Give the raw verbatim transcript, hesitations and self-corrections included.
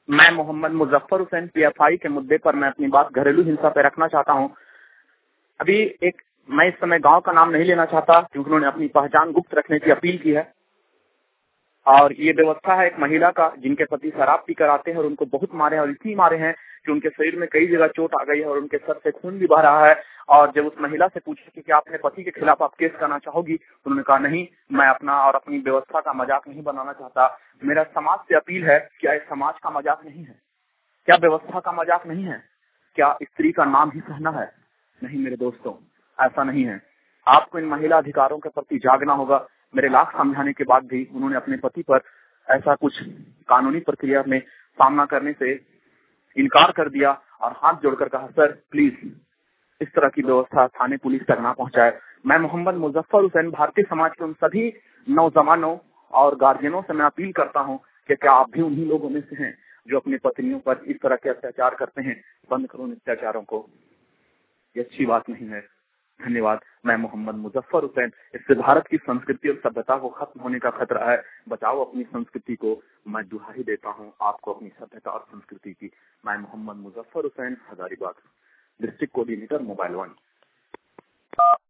मैं मोहम्मद मुजफ्फर हुसैन पीएफआई के मुद्दे पर मैं अपनी बात घरेलू हिंसा पे रखना चाहता हूं। अभी एक मैं इस समय गांव का नाम नहीं लेना चाहता क्योंकि उन्होंने अपनी पहचान गुप्त रखने की अपील की है। और ये व्यवस्था है एक महिला का जिनके पति शराब पीकर आते हैं और उनको बहुत मारे हैं और इतनी मारे हैं कि उनके शरीर में कई जगह चोट आ गई है और उनके सर से खून भी बह रहा है। और जब उस महिला से पूछा कि क्या अपने पति के खिलाफ आप केस करना चाहोगी, तो उन्होंने कहा नहीं, मैं अपना और अपनी व्यवस्था का मजाक नहीं बनाना चाहता। मेरा समाज से अपील है, क्या इस समाज का मजाक नहीं है? क्या व्यवस्था का मजाक नहीं है? क्या स्त्री का नाम ही सहना है? नहीं मेरे दोस्तों, ऐसा नहीं है। आपको इन महिला अधिकारों के प्रति जागना होगा। मेरे लाख समझाने के बाद भी उन्होंने अपने पति पर ऐसा कुछ कानूनी प्रक्रिया में सामना करने से इनकार कर दिया और हाथ जोड़कर कहा, सर प्लीज इस तरह की व्यवस्था थाने पुलिस तक ना पहुंचाए। मैं मोहम्मद मुजफ्फर हुसैन भारतीय समाज के उन सभी नौजवानों और गार्जियनों से मैं अपील करता हूं कि क्या आप भी उन्हीं लोगों में से हैं जो अपनी पत्नियों पर इस तरह के अत्याचार करते हैं? बंद करो इन अत्याचारों को, ये अच्छी बात नहीं है। धन्यवाद। मैं मोहम्मद मुजफ्फर हुसैन। इससे भारत की संस्कृति और सभ्यता को खत्म होने का खतरा है। बचाओ अपनी संस्कृति को। मैं दुहाई देता हूं आपको अपनी सभ्यता और संस्कृति की। मैं Mohammad Muzaffar Hussain, Hazaribagh, district coordinator, mobile one.